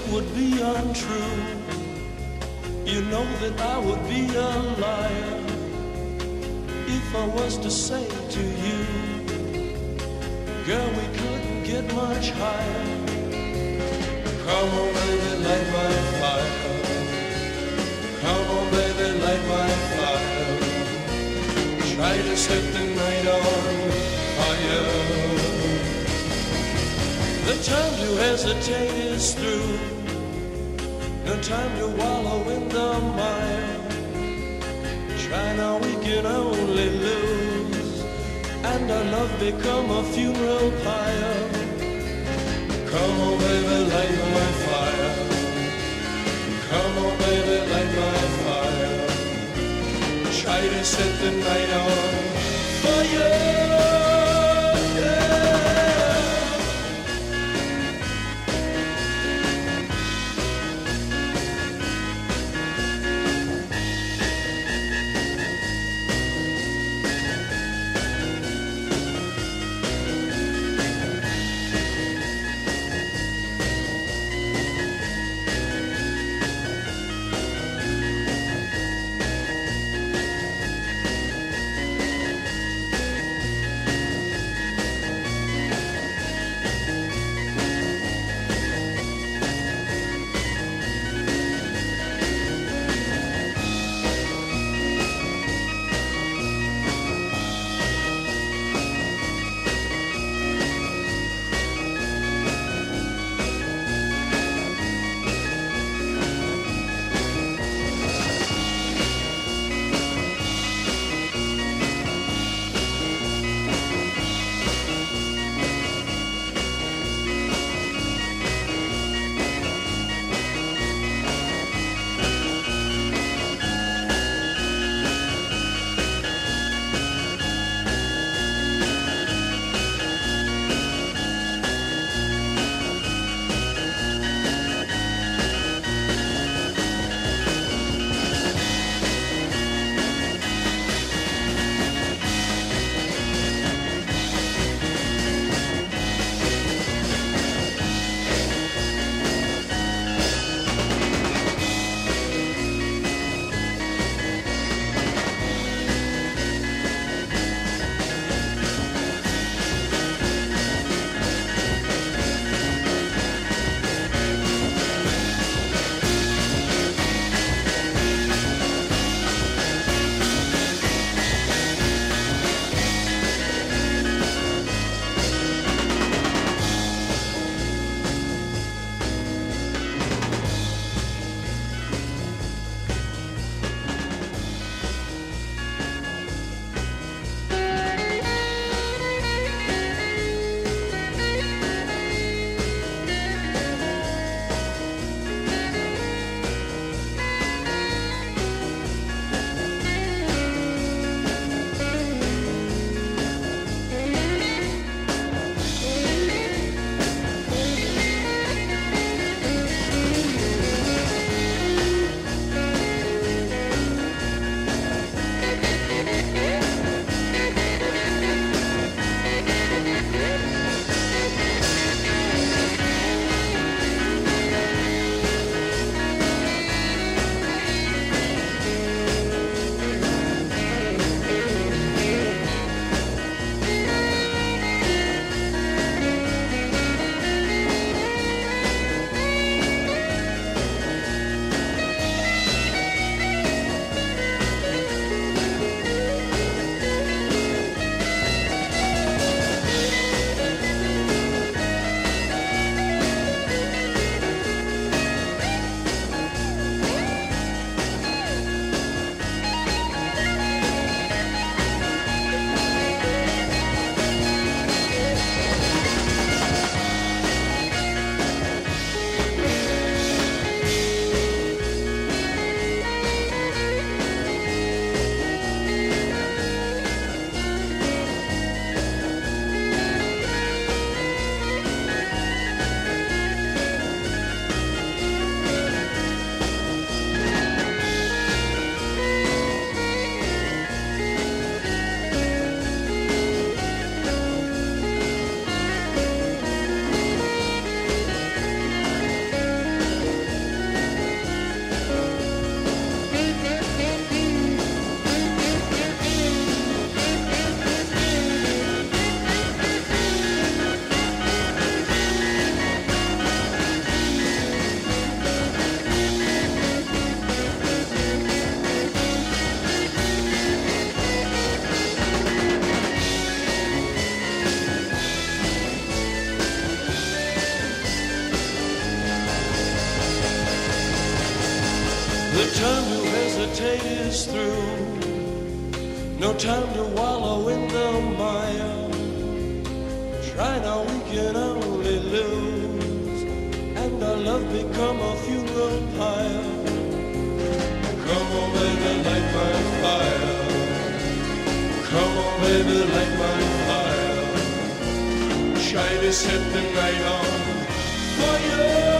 would be untrue. You know that I would be a liar if I was to say to you, girl, we couldn't get much higher. Come on, baby, light my fire. Come on, baby, light my fire. Try to set the night on fire. The time to hesitate is through. No time to wallow in the mire. Try now, we can only lose, and our love become a funeral pyre. Come on, baby, light my fire. Come on, baby, light my fire. Try to set the night on fire. hesitate is through. No time to wallow in the mire. Try now, we can only lose, and our love become a funeral pyre. Come on, baby, light my fire. Come on, baby, light my fire. Try to set the night on fire.